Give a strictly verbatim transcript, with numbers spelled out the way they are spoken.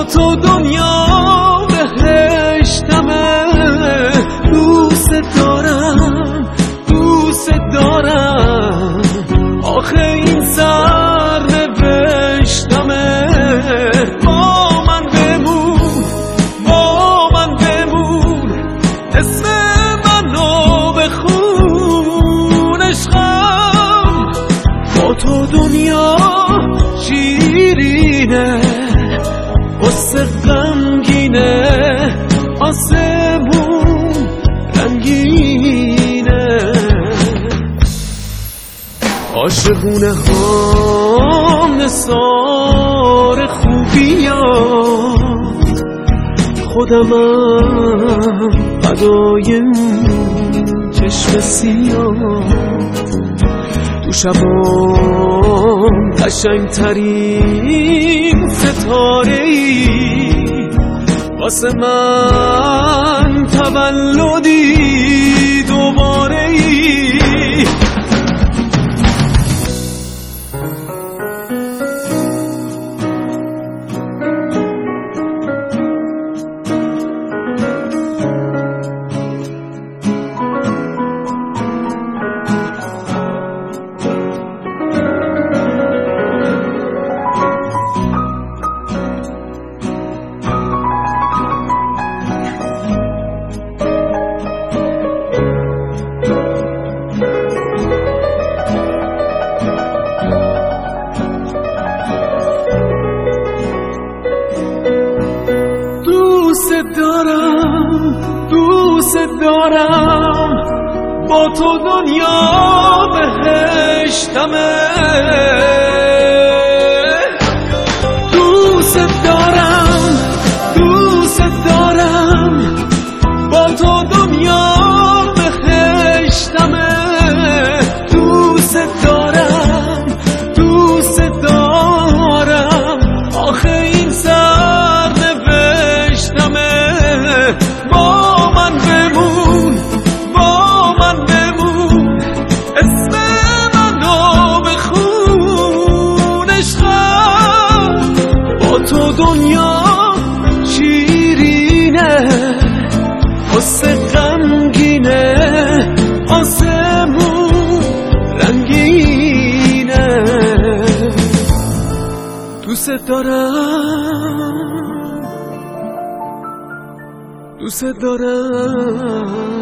با تو دنیا بهشتمه. دوست دارم دوست دارم آخه این سر نوشتمه. با من بمون با من بمون اسم منو بخون عشقم. با تو دنیا شیرینه قصه غمگینه آسمون رنگینه. عاشقونه هم نثار خوبیات خودمم فدای اون چشم سیاه. تو شبام قشنگترین ستاره‌ای واسه من تولدی دوباره‌ای. دوست دارم دوست دارم با تو دنیا بهشتمه. دوست دارم دوست دارم با تو دنیا بهشتمه. دوست دارم دوست دارم آخه این سر نوشتمه. با من بمون با من بمون اسم منو بخون عشقم. با تو دنیا شیرینه قصه غمگینه آسمون رنگینه. دوست دارم دوست دارم